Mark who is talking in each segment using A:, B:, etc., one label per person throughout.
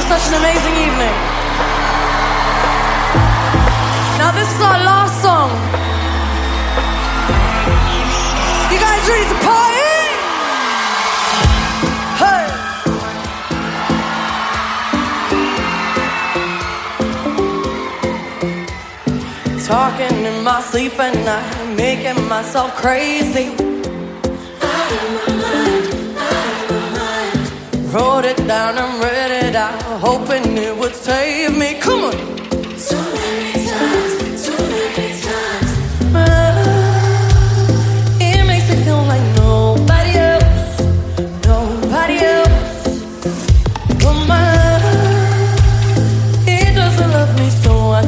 A: such an amazing evening. Now this is our last song. You guys ready to party? Hey! Talking in my sleep at night, making myself crazy. Wrote it down and read it out, hoping it would save me. Come on.
B: Too many times.
A: It makes me feel like nobody else. But my love, it doesn't love me, so I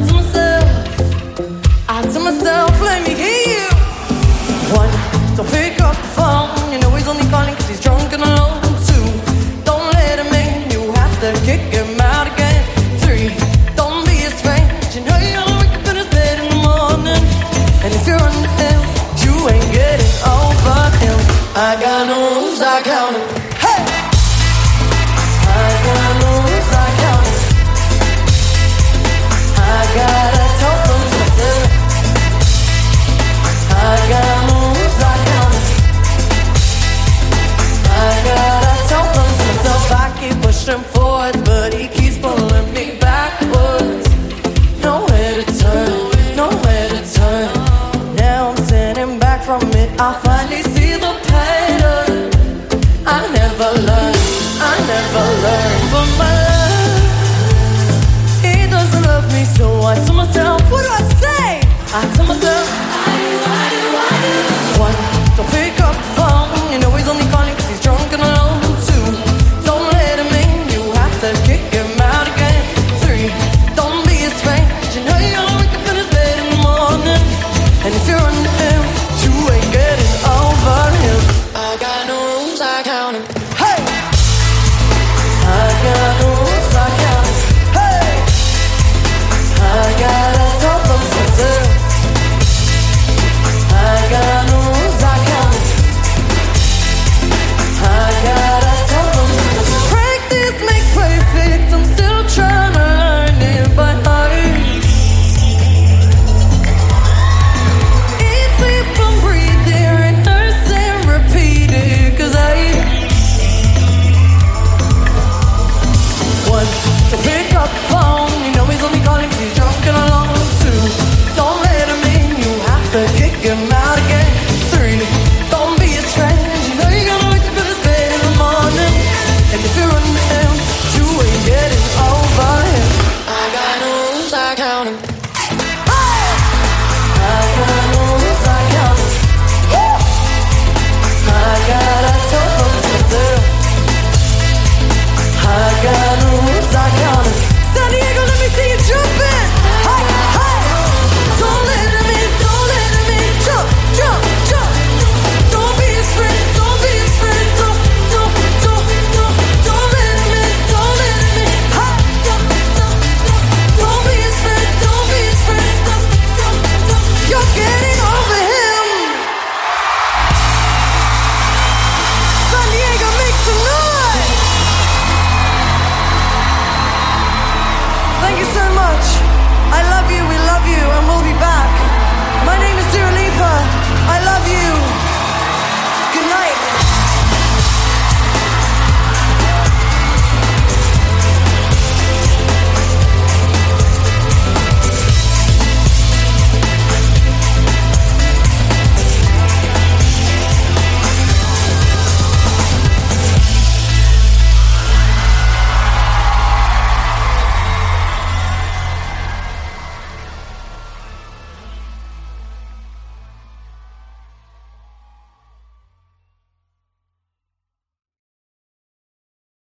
A: tell myself, let me hear you. One, don't pick up the phone. You know he's only calling 'cause he's drunk and alone. Two, don't let him in. You have to kick him out again. Three, don't be his friend. You know you gotta wake up in his bed in the morning. And if you're under him, you ain't getting over him. I got no rules, I count 'em. Hey! I got no rules, I count 'em. I gotta talk to myself. I got moves, I count it. I gotta tell them to myself. I keep pushing forward, but he keeps pulling me backwards. Nowhere to turn. Now I'm sitting back from it. I finally see the pattern. I never learned. But my love, he doesn't love me, so I tell myself, what do I say? I tell myself,